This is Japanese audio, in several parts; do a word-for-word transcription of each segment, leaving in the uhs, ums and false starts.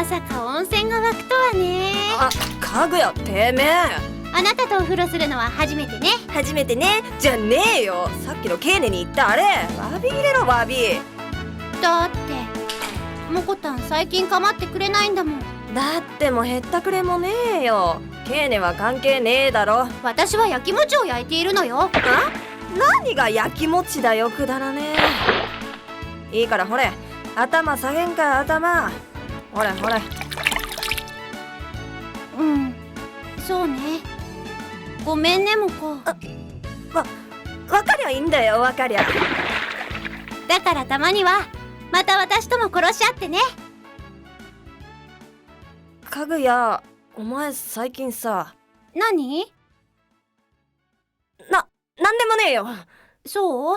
まさか温泉が湧くとはね。 あ、かぐやてめえ。 あなたとお風呂するのは初めてね。 初めてねじゃねえよ。さっきのケーネに言ったあれわび入れろわび。 だってモコタン最近構ってくれないんだもん。 だってもうへったくれもねえよ。ケーネは関係ねえだろ。 私は焼き餅を焼いているのよ。 あ、何が焼き餅だよ、くだらねえ。いいからほれ、頭下げんか頭。ほれほれ。 うん、そうね。ごめんねモコ。 わ、わかりゃいいんだよ、わかりゃ。 だからたまにはまた私とも殺し合ってね。 かぐや、お前最近さ。 何？ な、なんでもねえよ。 そう？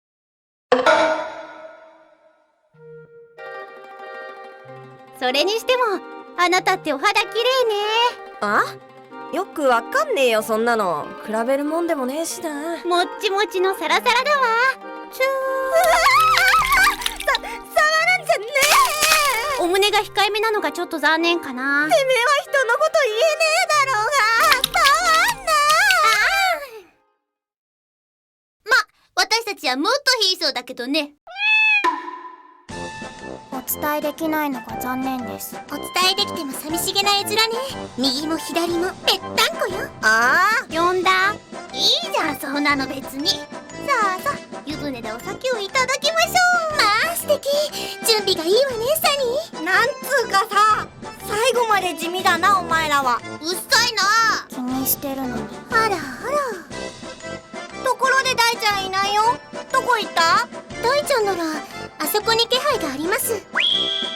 それにしてもあなたってお肌綺麗ね。 あ？よくわかんねえよ、そんなの。比べるもんでもねえしな。 もっちもちのサラサラだわ。チュー。さ、触るんじゃねえ。お胸が控えめなのがちょっと残念かな。てめえは人のこと言えねえだろうが。触んな。ま、私たちはもっと貧相だけどね。 お伝えできないのが残念です。 お伝えできても寂しげな絵面ね。右も左もぺったんこよ。 ああ、呼んだ。 いいじゃん、そんなの別に。さあさあ、湯船でお酒をいただきましょう。まあ素敵。準備がいいわね、サニー。 なんつうかさ、最後まで地味だなお前らは。 うっさいな。 気にしてるのに。 あらあら。 ところで大ちゃんいないよ。どこ行った？ 大ちゃんならあそこに気配があります。え？ おー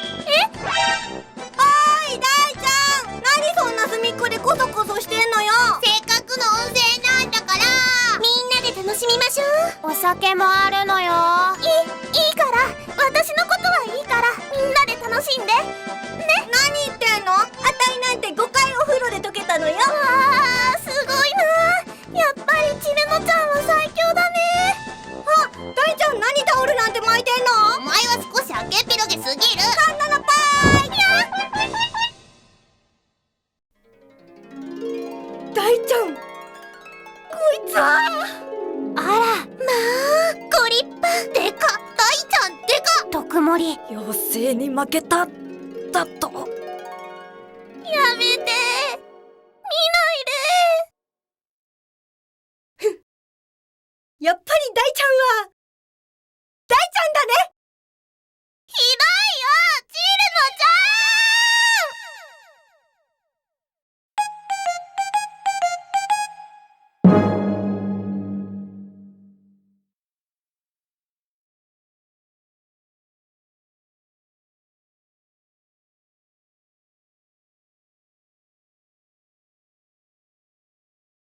い大ちゃん、何そんな隅っこでコソコソしてんのよ。 せっかくの温泉なんだから、みんなで楽しみましょう。 お酒もあるのよ。 いい、いいから、私のことはいいから、みんなで楽しんでね。 何言ってんの？あたいなんてごかいお風呂で溶けたのよ。 わー、すごいな。やっぱりチルノちゃんは最強だね。 あ、大ちゃん何タオルなんて巻いてんの？ お前は少しあけっぴろげすぎる。 そんなのぱーい。大ちゃん、こいつは。 あら、まあ、ご立派。でか、大ちゃんでか。 特盛り。 妖精に負けただと。 やめて、見ないで。 やっぱり大ちゃんは